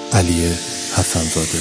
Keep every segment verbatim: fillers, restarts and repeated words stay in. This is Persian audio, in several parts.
علی حسن‌زاده.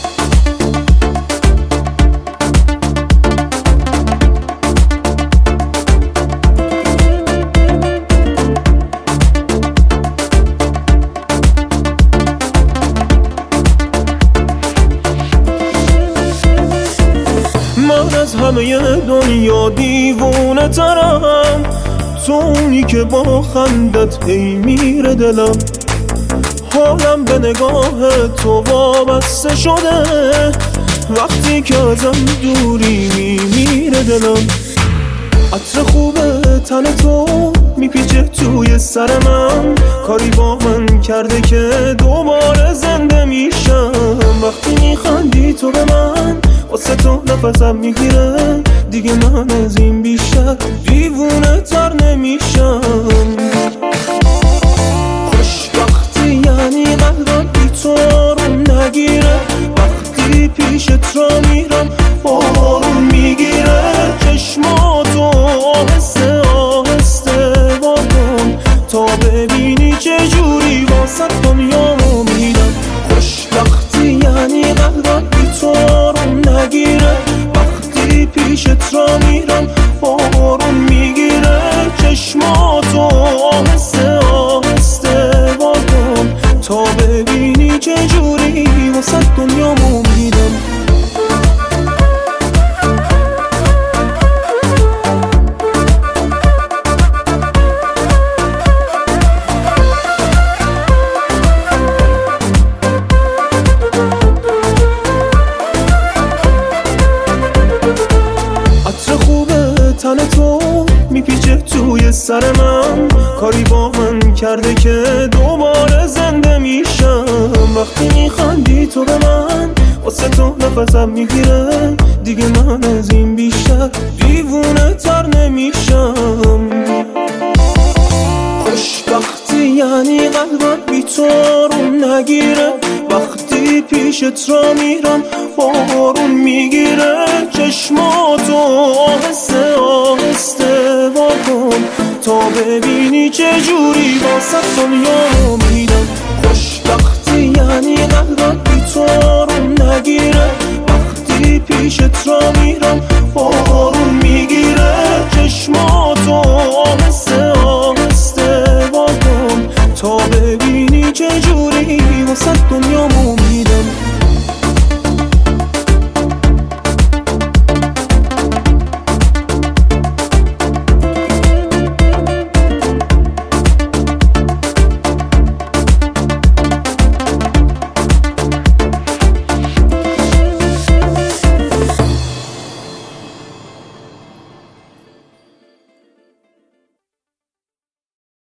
من از همه دنیا دیوونه ترم، تو اونی که با خندت هی میره دلم. حالم به نگاه تو وابسته شده، وقتی که ازم دوری میمیره دلم. عطر خوب تن تو میپیچه توی سر من، کاری با من کرده که دوباره زنده میشم. وقتی میخندی تو به من، واسه تو نفسم میگیره، دیگه من از این بیشتر دیوونه تر نمیشم. خوشبختی یعنی قلبم بی تو آروم نگیره، وقتی پیشت را میرم آروم میگیره. چشماتو آهسته آهسته واکن تا ببینی چجوری واسه دنیامو میدم. خوشبختی یعنی قلبم بی تو آروم نگیره، وقتی پیشت را میرم آروم میگیره. چشماتو آهسته آهسته واکن تا ببینی چجوری واسه دنیامو میدم. تن تو میپیچه توی سر من، کاری با من کرده که دوباره زنده میشم. وقتی میخندی تو به من، واسه تو نفسم میگیره، دیگه من از این بیشتر دیوونه تر نمیشم. خوشبختی یعنی قلبم بی تو آروم نگیره، وقتی پیشت را میرم آروم میگیره. چشماتو آهسته آهسته واکن تا ببینی چجوری واسه دنیا میدم. خوشبختی یعنی قلبم بی تو آروم نگیره، وقتی پیشت را میرم آروم میگیره. چشماتو آهسته آهسته واکن تا ببینی چجوری واسه دنیا میدم.